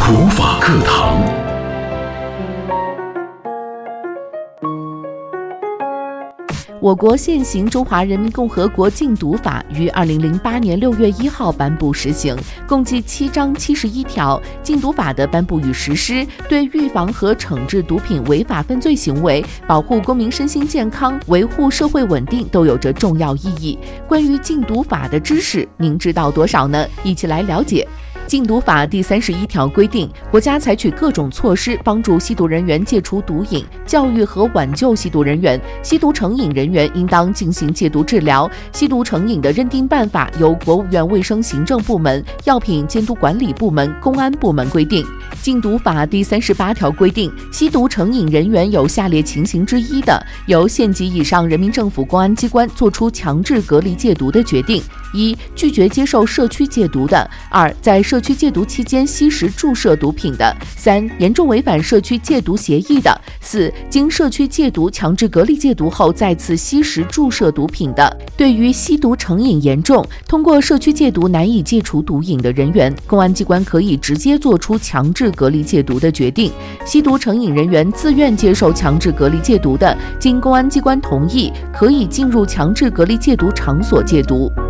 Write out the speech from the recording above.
普法课堂。 我国现行《中华人民共和国禁毒法》于2008年6月1号颁布实行，共计7章71条。禁毒法的颁布与实施，对预防和惩治毒品违法犯罪行为、保护公民身心健康、维护社会稳定都有着重要意义。关于禁毒法的知识，您知道多少呢？一起来了解。禁毒法第31条规定，国家采取各种措施帮助吸毒人员戒除毒瘾，教育和挽救吸毒人员。吸毒成瘾人员应当进行戒毒治疗。吸毒成瘾的认定办法由国务院卫生行政部门、药品监督管理部门、公安部门规定。禁毒法第38条规定，吸毒成瘾人员有下列情形之一的，由县级以上人民政府公安机关作出强制隔离戒毒的决定：一、拒绝接受社区戒毒的；二、在社区戒毒期间吸食注射毒品的；三、严重违反社区戒毒协议的；四、经社区戒毒强制隔离戒毒后再次吸食注射毒品的。对于吸毒成瘾严重，通过社区戒毒难以戒除毒瘾的人员，公安机关可以直接作出强制隔离戒毒的决定。吸毒成瘾人员自愿接受强制隔离戒毒的，经公安机关同意，可以进入强制隔离戒毒场所戒毒。